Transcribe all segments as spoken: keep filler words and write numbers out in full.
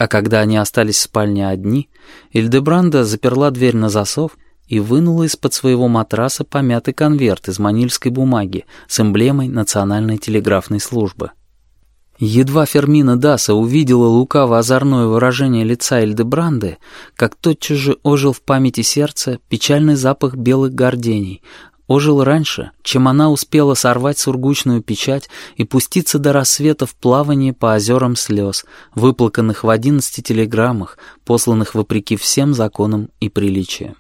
А когда они остались в спальне одни, Ильдебранда заперла дверь на засов и вынула из-под своего матраса помятый конверт из манильской бумаги с эмблемой Национальной телеграфной службы. Едва Фермина Даса увидела лукаво-озорное выражение лица Ильдебранды, как тотчас же ожил в памяти сердца печальный запах белых гордений, ожил раньше, чем она успела сорвать сургучную печать и пуститься до рассвета в плавание по озерам слез, выплаканных в одиннадцати телеграммах, посланных вопреки всем законам и приличиям.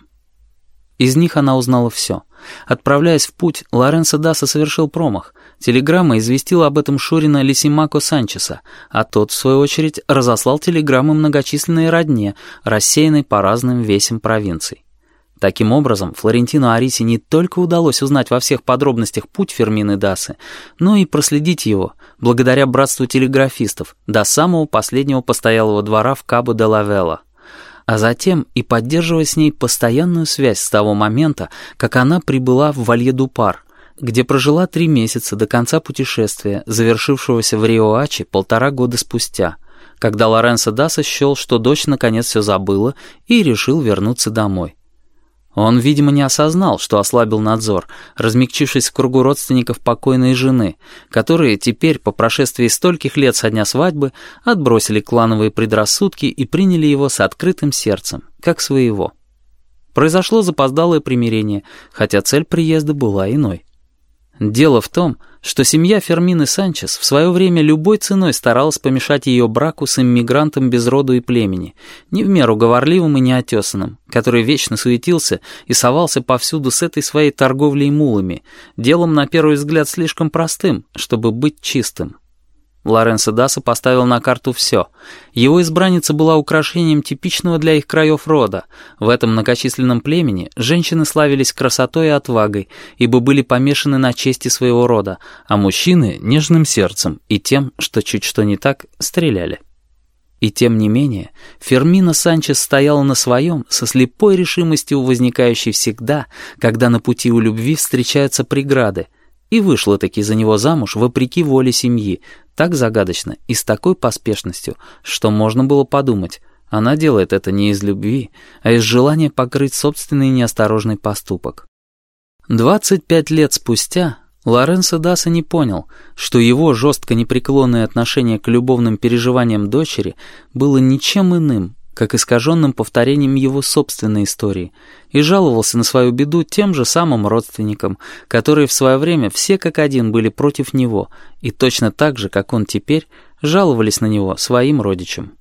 Из них она узнала все. Отправляясь в путь, Лоренцо Даса совершил промах. Телеграмма известила об этом Шурина Лисимако Санчеса, а тот, в свою очередь, разослал телеграммы многочисленной родне, рассеянной по разным весям провинций. Таким образом, Флорентину Ариси не только удалось узнать во всех подробностях путь Фермины Дасы, но и проследить его, благодаря братству телеграфистов, до самого последнего постоялого двора в Кабо-де-ла-Вела. А затем и поддерживая с ней постоянную связь с того момента, как она прибыла в Вальедупар, где прожила три месяца до конца путешествия, завершившегося в Риоаче полтора года спустя, когда Лоренцо Даса счел, что дочь наконец все забыла и решил вернуться домой. Он, видимо, не осознал, что ослабил надзор, размягчившись в кругу родственников покойной жены, которые теперь, по прошествии стольких лет со дня свадьбы, отбросили клановые предрассудки и приняли его с открытым сердцем, как своего. Произошло запоздалое примирение, хотя цель приезда была иной. Дело в том, что семья Фермины Санчес в свое время любой ценой старалась помешать ее браку с иммигрантом без роду и племени, не в меру говорливым и неотесанным, который вечно суетился и совался повсюду с этой своей торговлей мулами, делом, на первый взгляд, слишком простым, чтобы быть чистым. Лоренцо Даса поставил на карту все. Его избранница была украшением типичного для их краев рода. В этом многочисленном племени женщины славились красотой и отвагой, ибо были помешаны на чести своего рода, а мужчины — нежным сердцем и тем, что чуть что не так, стреляли. И тем не менее, Фермина Санчес стояла на своем, со слепой решимостью, возникающей всегда, когда на пути у любви встречаются преграды, и вышла-таки за него замуж вопреки воле семьи, так загадочно и с такой поспешностью, что можно было подумать, она делает это не из любви, а из желания покрыть собственный неосторожный поступок. двадцать пять лет спустя Лоренцо Даса не понял, что его жестко непреклонное отношение к любовным переживаниям дочери было ничем иным, как искаженным повторением его собственной истории, и жаловался на свою беду тем же самым родственникам, которые в свое время все как один были против него, и точно так же, как он теперь, жаловались на него своим родичам.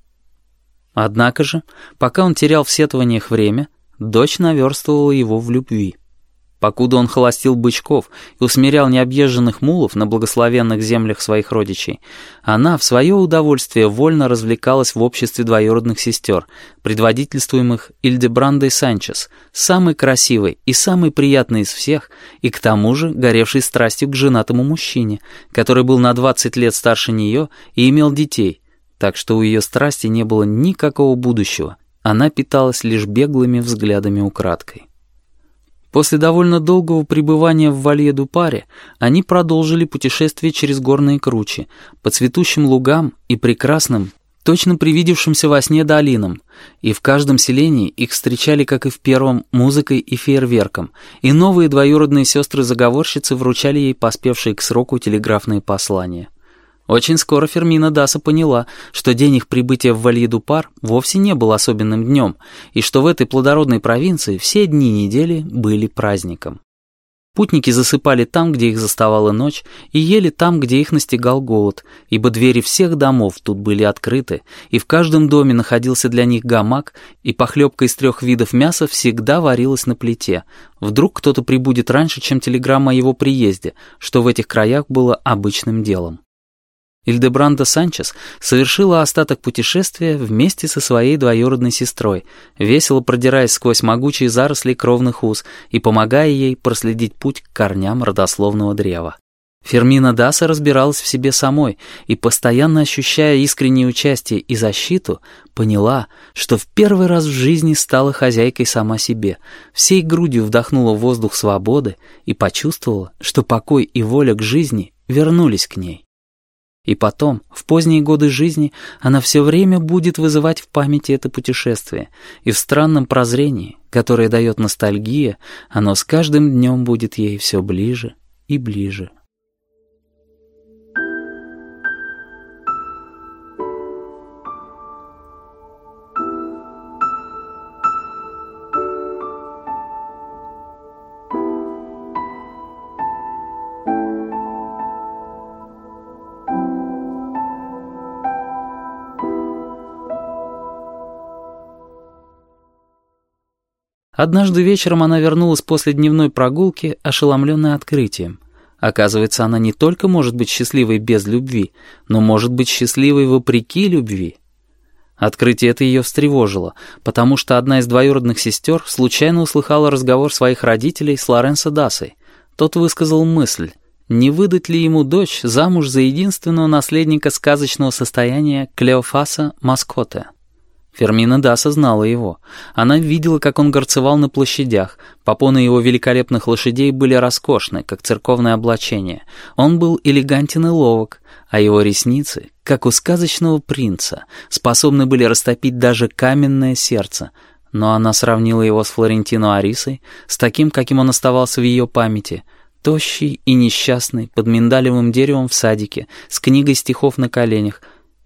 Однако же, пока он терял в сетованиях время, дочь наверстывала его в любви. Покуда он холостил бычков и усмирял необъезженных мулов на благословенных землях своих родичей, она в свое удовольствие вольно развлекалась в обществе двоюродных сестер, предводительствуемых Ильдебрандой Санчес, самой красивой и самой приятной из всех, и к тому же горевшей страстью к женатому мужчине, который был на двадцать лет старше нее и имел детей, так что у ее страсти не было никакого будущего, она питалась лишь беглыми взглядами украдкой. После довольно долгого пребывания в Вальедупаре они продолжили путешествие через горные кручи, по цветущим лугам и прекрасным, точно привидевшимся во сне долинам, и в каждом селении их встречали, как и в первом, музыкой и фейерверком, и новые двоюродные сестры-заговорщицы вручали ей поспевшие к сроку телеграфные послания. Очень скоро Фермина Даса поняла, что день их прибытия в Вальедупар вовсе не был особенным днем, и что в этой плодородной провинции все дни недели были праздником. Путники засыпали там, где их заставала ночь, и ели там, где их настигал голод, ибо двери всех домов тут были открыты, и в каждом доме находился для них гамак, и похлебка из трех видов мяса всегда варилась на плите. Вдруг кто-то прибудет раньше, чем телеграмма о его приезде, что в этих краях было обычным делом. Ильдебранда Санчес совершила остаток путешествия вместе со своей двоюродной сестрой, весело продираясь сквозь могучие заросли кровных уз и помогая ей проследить путь к корням родословного древа. Фермина Даса разбиралась в себе самой и, постоянно ощущая искреннее участие и защиту, поняла, что в первый раз в жизни стала хозяйкой сама себе, всей грудью вдохнула воздух свободы и почувствовала, что покой и воля к жизни вернулись к ней. И потом, в поздние годы жизни, она все время будет вызывать в памяти это путешествие, и в странном прозрении, которое дает ностальгия, оно с каждым днем будет ей все ближе и ближе. Однажды вечером она вернулась после дневной прогулки, ошеломленная открытием. Оказывается, она не только может быть счастливой без любви, но может быть счастливой вопреки любви. Открытие это ее встревожило, потому что одна из двоюродных сестер случайно услыхала разговор своих родителей с Лоренцо Дасой. Тот высказал мысль, не выдать ли ему дочь замуж за единственного наследника сказочного состояния Клеофаса Маскоте. Фермина Даса знала его. Она видела, как он горцевал на площадях. Попоны его великолепных лошадей были роскошны, как церковное облачение. Он был элегантен и ловок, а его ресницы, как у сказочного принца, способны были растопить даже каменное сердце. Но она сравнила его с Флорентино Арисой, с таким, каким он оставался в ее памяти, тощий и несчастный, под миндалевым деревом в садике, с книгой стихов на коленях,